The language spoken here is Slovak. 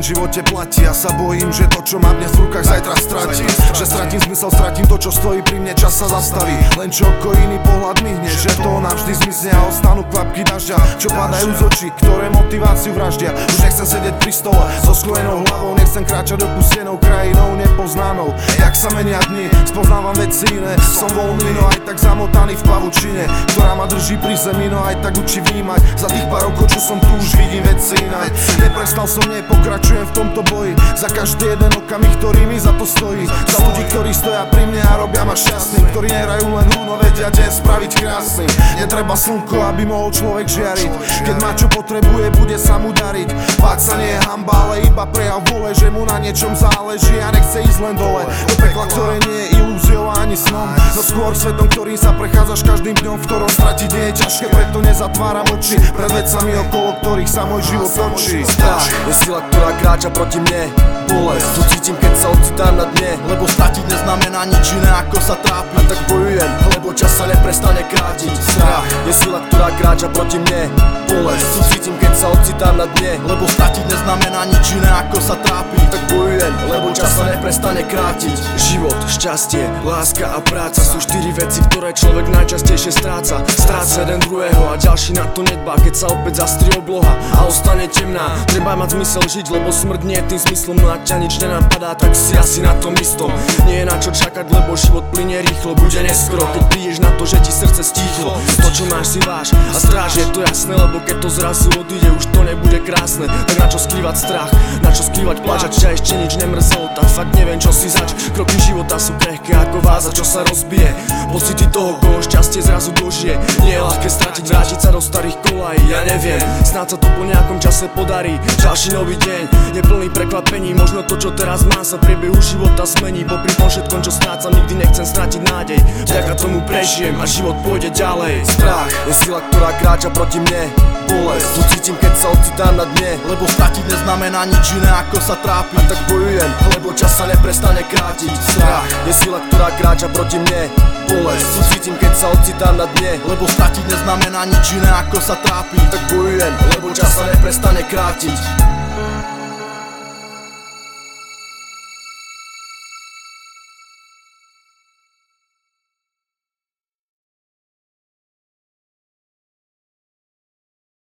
živote platí. Ja sa bojím, že to, čo mám dnes v rukách, zajtra stratím. Že stratím zmysel, stratím to, čo stojí pri mne, čas sa zastaví. Len čo oko iný pohľad mihne, že to navždy zmizne a ostanú kvapky dažďa, čo padajú z očí, ktoré motiváciu vraždia. Už nechcem sedieť pri stole so sklenou hlavou, nechcem kráčať opustenou krajinou nepoznanou. Jak sa menia dni, spoznávam veci iné. Som voľný, no aj tak zamotaný v pavučine, ktorá ma drží pri zemi, no aj tak učí vnímať. Za tých pár rokov, čo som tu, už vidím veci inak. Neprestal som, nepokračujem v tomto boji. Za každý jeden okamih, ktorý mi za to stojí. Za ľudí, ktorí stoja pri mne a robia ma šťastným, ktorí nehrajú len hru, no vedia deň spraviť krásnym. Netreba slnko, aby mohol človek žiariť. Keď má čo potrebuje, bude sa mu dariť. Báť sa nie je hanba, ale iba prejav vôle, že mu na niečom záleží a nechce ísť len dole do pekla, ktoré nie je ilúziou ani snom, no skôr svetom, ktorým sa prechádzaš každým dňom, v ktorom stratiť nie je ťažké, preto nezatváram oči pred vecami, okolo ktorých sa môj život točí. Strach je sila, ktorá kráča proti mne. Bolesť tu cítim, keď sa ocitám na dne, lebo stratiť neznamená nič iné ako sa trápiť. A tak bojujem, lebo čas sa neprestane krátiť. Strach je sila, ktorá kráča proti mne. Bolesť tu cítim, keď sa ocitám na dne, lebo stratiť neznamená nič iné ako sa trápiť. Tak bojujem, lebo čas sa neprestane krátiť. Život, šťastie, láska a práca sú 4 veci, ktoré človek najčastejšie stráca. Stráca jeden druhého a ďalší na to nedbá, keď sa opäť zastrie obloha a ostane temná. Treba mať zmysel žiť, lebo smrť nie je tým zmyslom. No ak ťa nič nenapadá, tak si asi na tom istom. Nie je na čo čakať, lebo život plynie rýchlo. Bude neskoro, keď prídeš na to, že ti srdce stíchlo. To, čo máš, si váš a stráž, je to jasné, lebo keď to zrazu odíde, už to nebude krásne. Tak na čo skrývať strach, na čo skrývať pláč, ak ťa ešte nič nemrzelo, tak fakt neviem, čo si zač. Kroky života sú krehké ako váza, čo sa rozbije. Pocity toho, koho šťastie zrazu dožije. Nie je ľahké stratiť, vrátiť sa do starých kolají. Ja neviem, snáď sa to po nejakom čase podarí. Ďalší nový deň je plný prekvapení. Možno to, čo teraz mám, sa v priebehu života zmení. Popri tom všetkom, čo strácam, nikdy nechcem stratiť nádej. Vďaka tomu prežijem a život pôjde ďalej. Strach je sila, ktorá kráča proti mne. Bolesť tu cítim, keď sa ocitám na dne, lebo stratiť neznamená nič iné ako sa trápiť. A tak bojujem, lebo čas sa neprestane krátiť. Strach je sila, ktorá kráča proti mne. Bolesť tu cítim, keď sa ocitám na dne, lebo stratiť neznamená nič iné ako sa trápiť. Tak bojujem, lebo čas sa neprestane krátiť.